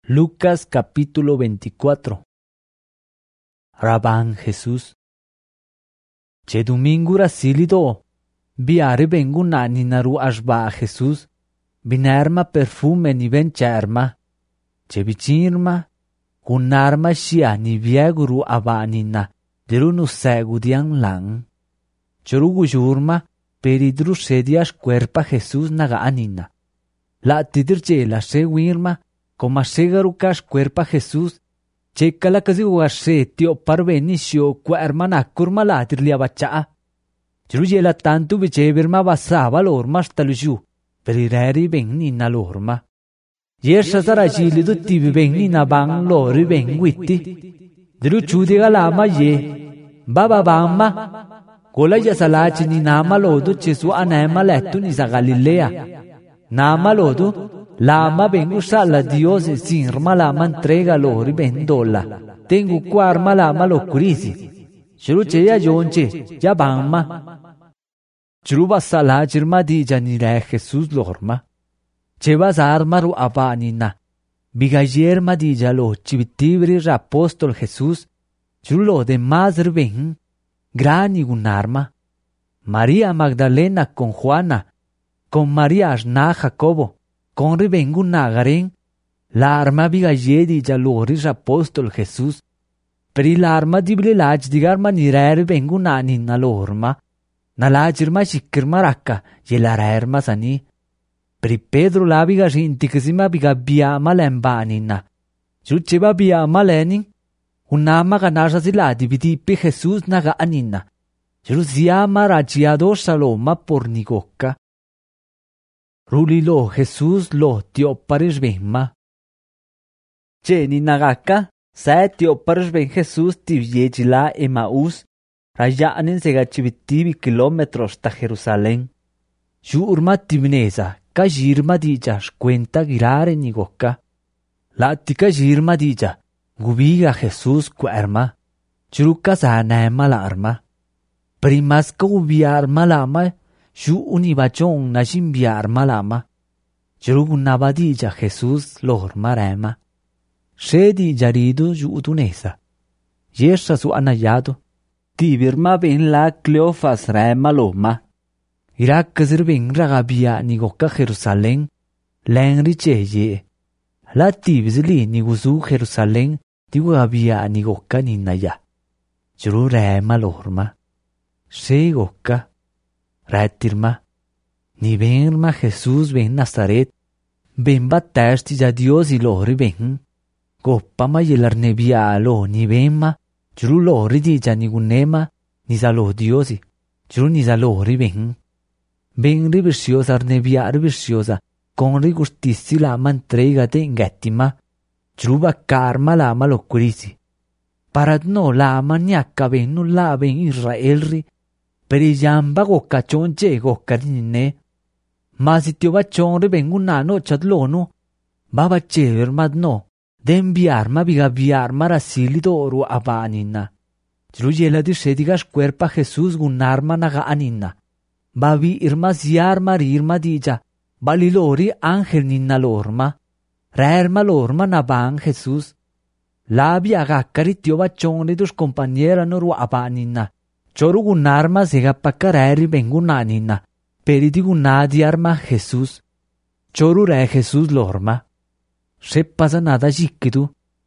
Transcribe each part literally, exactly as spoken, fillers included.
Lucas capítulo veinticuatro. Rabán Jesús. Che domingo rasilido, biare vengu nani naru ashba Jesús, binerma perfume ni vencherma, che vicirma, kunarma shia ni vieguru abanina, diru nu segu diang lang. Chorugu jurma, peridru sedias cuerpa Jesús naga anina. La tidirche la sewirma, como segaru kas cuerpa Jesús, checa la casi guarse tio parvenisio cuermana curma la tirlia bacha. Chirujela tanto bicheverma basava lorma staluju, perireri vengni na lorma. Yesha zarajili du tibi vengni na bang lori vengwiti. Diru chudiga lama ye, baba bamma, kola yasalachi ni nama lodu chesu anema lettu ni sa Galilea. Nama lodu, Lama vengu sala Dios sirma lama entrega lori bendola. Tengu quarma lama lo curisi. Chiru cheya yonche, ya bangma. Chiru basala chirma di janire Jesus lorma. Cheva zarma ru abanina. Bigayerma di jalo chivitibri apóstol Jesús. Chiru lo de mazr ven. Grani gunarma. María Magdalena con Juana. Con María Asna Jacobo. Con rivengu nagaren, la arma bigayedi jaloris apóstol Jesús, peri la arma dibli laj digar manire vengu nani na lorma, na lajirma shikirma rakka, yelarerma sani, peri Pedro la bigashintikisima bigabiama lembanina, chucheba biama lenin, unama ganasha sila dividipi Jesús naga anina, chuziama rajiado saloma por nigoka. Ruli lo Jesús lo tio paris vehma. Che ni nagaka, sa tio paris ven Jesús tiviejila Emaús, rayanen segachivitivi kilómetros ta Jerusalén. Ju urma tivineza, ka jirma dija cuenta girare nigoka. La tika jirma dija, gubiga Jesús cuerma, churuka sa naema la arma. Primas ka gubiarma lama, Shu unibachon na shimbiar malama. Jurugun nabadija Jesús lor marema. Shedi jarido ju utunesa. Yesha su anayado. Tibirma ben la Cleofas rema loma. Irak kazirving ragabia nigoka Jerusalén. Len richeye. La tibizli niguzu Jerusalén. Tigabia nigoka ninaya. Juru rema lorma. Shegoka. Retirma, ni venma Jesús ven Nazaret, ven batasti ya Dios y lori ven. Goppa ma yelar nebia lo ni venma, juru lori di ya ni gunema, ni sa lo Diosi, juru ni sa lori ven. Ben riversiosa nebia riversiosa, con rigustisi la mantrega de ingettima, juru karma la malocurisi. Parad no la maniaca ven no la ven Israelri, Peri jamba gokka chonche gokka ninne. Masitio bachonre vengunano chadlono. Baba chever madno. Den biarma biga biarma rasilito oru abanina. Jrujela di sedigas cuerpa Jesús gunarma naga anina. Babi irma ziarma rirma dija. Balilori ángel ninna lorma. Raerma lorma nabang Jesús. Labi agakkari tio bachonre dus compañera noru abanina. Choru gunarma sega pakareri vengunanina, peridi gunadi arma Jesús. Choru re Jesús lorma. Se pasa nada jikidu.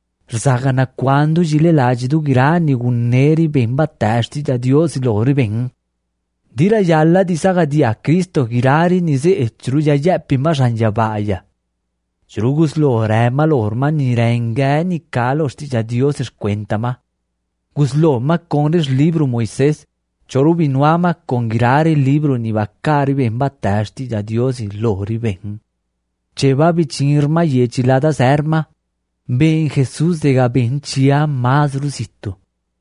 Zagana quando gile lajidu girani gunneri ben battasti da Dios lori ben. Dira yalla di saga di a Cristo girari nise e chru ya yeppi masanjabaya. Chrugus lorema lorma ni renge ni kalosti da Dios es cuentama. Gusloma conres libro Moisés, chorubinuama con girare libro ni bakari ben batasti da Dios y lori ben. Cheva bichinirma yechilada serma, ben Jesús de ben chia más rusito.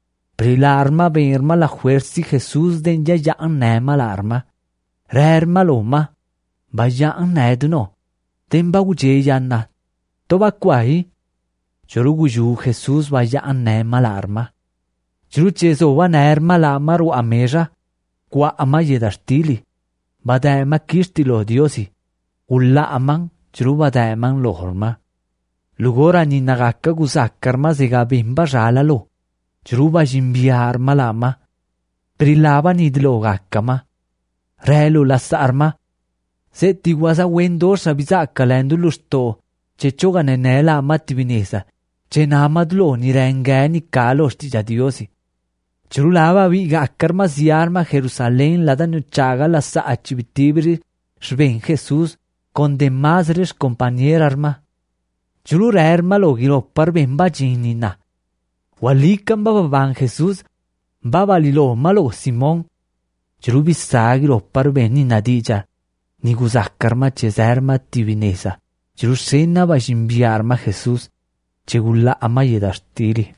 Prilarma benirma la fuerza Jesús den ya ya nema l'arma. Rerma loma, vaya neduno, den baguje yanna. Toba quai, choruguju Jesús vaya nema l'arma. Chruchezo vanerma la maru ameja, qua ama yedastili, badaema kistilo diosi, ulla amang chru badaeman lohorma. Lugora ni nagaka gusakkarma zegabimba jalalo. Jruba jimbiarma lama. Brilaba nidlo gakkama. Relo lasarma. Se tiwasa wendo sabizaka lendu lusto. Chechoga nenela matibinesa. Chenamadlo ni renge ni kalo stija diosi. Jrulava vi gakkarma ziarma Jerusalén lada nuchaga lasa achibitibri. Shven Jesús con demás res compañerarma. Jrur erma lo giro parvemba jinina. Walikam bababan Jesús. Babalilo malo Simón. Jrubisagiro parveni nadija. Niguzakkarma chezerma tivinesa. Jrusena bajimbiarma Jesús. Chegulla amayedastiri.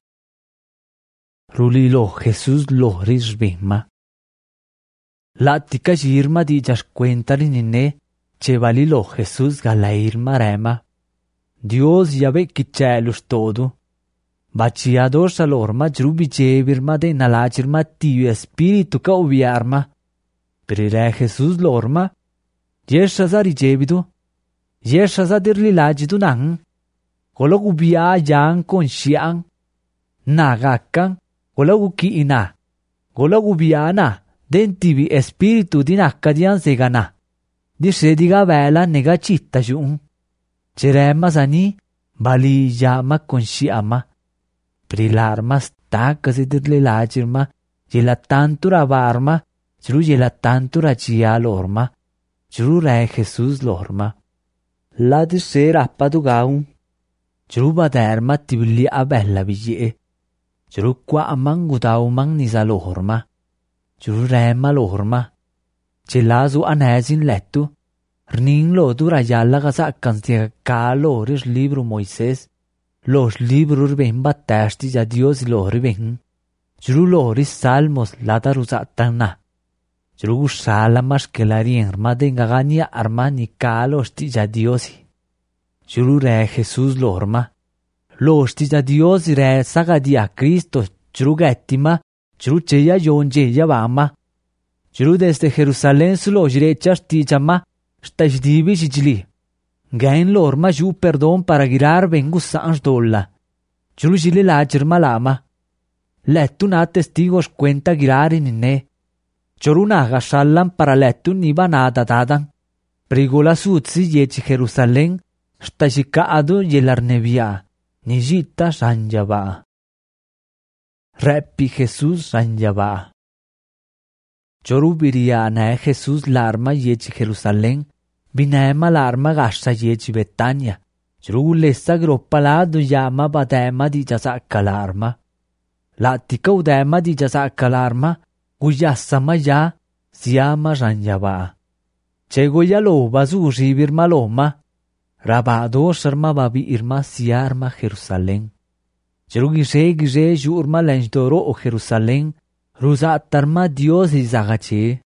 Rulilo Jesús lo risbima. La tika jirma di jascuentari nine. Chevalilo Jesús galairma rema. Dios yave kichelus todo. Baciador salorma jrubi jebirma de nalachirma tiu espiritu ka ubiarma. Prire Jesús lorma. Yeshazari jebidu. Yeshazadirli lajidu nang. Kolog ubia yang konsiang. Nagakang. Kolog ukiina. Kolog ubiana. Den tibi espiritu din akkadian segana. Di sediga vela nega citta jung. Ceremma sani. Bali jama konsiama. Prilarma sta kasidirli lajirma. Jela tantura varma. Jru jela tantura jia lorma. Jru re Jesús lorma. La di ser appadu gaun. Jru baderma tibili abella bije. Jru qua amangutau mang nisa lorma. Jru rema lorma. Celazu anezin lettu. Rning lo dura yalla gasa kansia ka loris libro Moisés. Los libros ven batasti ya Dios lori ven. Jru loris salmos lata rusatana. Jru salamas kelari arma de ngagania armani ka losti ya Diosi. Jru re Jesús lorma. Losti ya Diosi re sagadia Cristo. Jru gettima. Jru cheya yonje vama. Jru desde Jerusalén sulo jirechas tichama. Stajdibi jijli. Gain lorma ju perdon para girar vengu sans dolla. Jru jili la jirma lama. Lettu na testigos cuenta girar in ne. Choruna gashallam para lettu niba nada dadan. Prigola suzzi yeci Jerusalén. Stajika adu yelarnevia. Nijita sanjaba. Reppi Jesús sanjaba. Chorubiria ne Jesús larma yeci Jerusalén. Binema l'arma gascia yeci Betania. Jrulessa groppalado yama badema di jasacca l'arma. L'attica udema di jasacca l'arma. Guyassama ya siama janjaba. Cegoya loba zuji birma loma. Rabado sharma babi irma siarma Jerusalén. Jrugise gise jurma lenjdoro o Jerusalén. Ruzatarma Dios izagache.